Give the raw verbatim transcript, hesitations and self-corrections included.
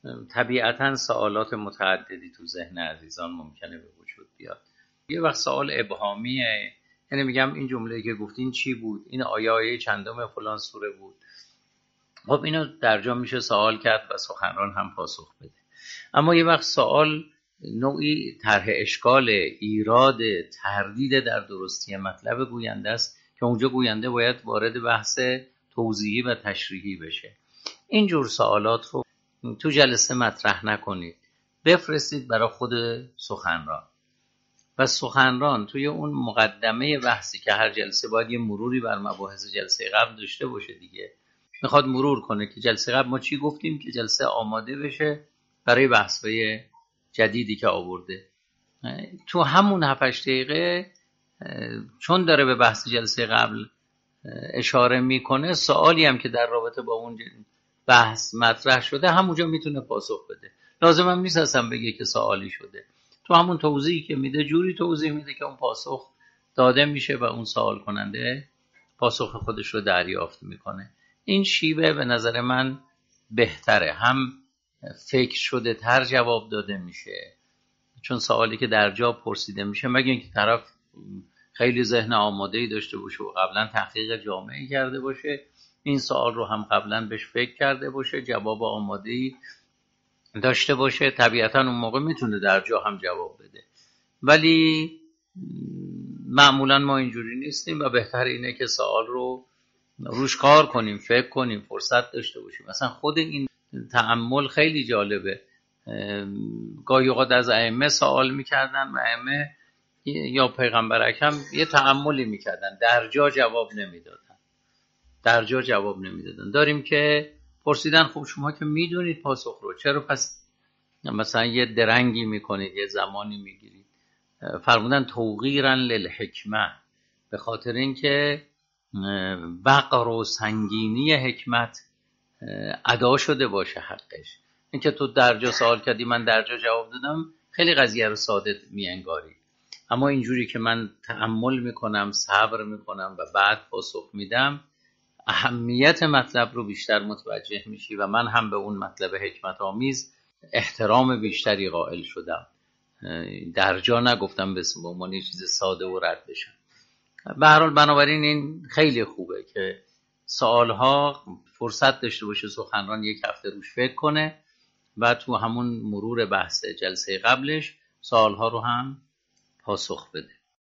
طبیعتاً سوالات متعددی تو ذهن عزیزان ممکنه به وجود بیاد. یه وقت سوال ابهامیه، یعنی میگم این جمله‌ای که گفتین چی بود؟ این آیه آیه چندم فلان سوره بود؟ خب اینو در جا میشه سوال کرد و سخنران هم پاسخ بده. اما یه وقت سوال نوعی طرح اشکال، ایراد، تردید در درستی مطلب گوینده است که اونجا گوینده باید وارد بحث توضیحی و تشریحی بشه. اینجور سوالات رو تو جلسه مطرح نکنید، بفرستید برای خود سخنران و سخنران توی اون مقدمه بحثی که هر جلسه باید یه مروری بر مباحث جلسه قبل داشته باشه دیگه، میخواد مرور کنه که جلسه قبل ما چی گفتیم که جلسه آماده بشه برای بحث‌های جدیدی که آورده. تو همون هفت هشت دقیقه چون داره به بحث جلسه قبل اشاره میکنه، سوالی هم که در رابطه با اون بحث مطرح شده همونجا میتونه پاسخ بده. لازم هم نیست اصلا بگه که سوالی شده، تو همون توضیحی که میده جوری توضیح میده که اون پاسخ داده میشه و اون سوال کننده پاسخ خودش رو دریافت میکنه. این شیوه به نظر من بهتره، هم فکر شده تر جواب داده میشه، چون سوالی که در جا پرسیده میشه مگه اینکه طرف خیلی ذهن آماده‌ای داشته باشه و قبلا تحقیق جامعی کرده باشه، این سوال رو هم قبلا بهش فکر کرده باشه، جواب آماده‌ای داشته باشه، طبیعتا اون موقع میتونه در جا هم جواب بده. ولی معمولا ما اینجوری نیستیم و بهتر اینه که سوال رو روش کار کنیم، فکر کنیم، فرصت داشته باشیم. مثلا خود این تأمل خیلی جالبه. گاهی اوقات از ائمه سوال میکردن و ائمه یا پیغمبر اکرم یه تأملی میکردن، در جا جواب نمیدادن در جا جواب نمیدادن داریم که پرسیدن خب شما که میدونید پاسخ رو، چرا پس مثلا یه درنگی میکنید، یه زمانی میگیرید؟ فرمودن توقیرا للحکمه، به خاطر اینکه وقر و سنگینی حکمت ادا شده باشه حقش. اینکه تو در جا سوال کردی من در جا جواب دادم خیلی قضیه رو ساده میانگاری، اما اینجوری که من تأمل میکنم، صبر میکنم و بعد پاسخ میدم، اهمیت مطلب رو بیشتر متوجه میشی و من هم به اون مطلب حکمت آمیز احترام بیشتری قائل شدم. در جا نگفتم به عنوان یه چیز ساده و رد بشم. به هر حال بنابراین این خیلی خوبه که سوالها فرصت داشته باشه سخنران یک هفته روش فکر کنه و تو همون مرور بحث جلسه قبلش سوالها رو هم پاسخ بده.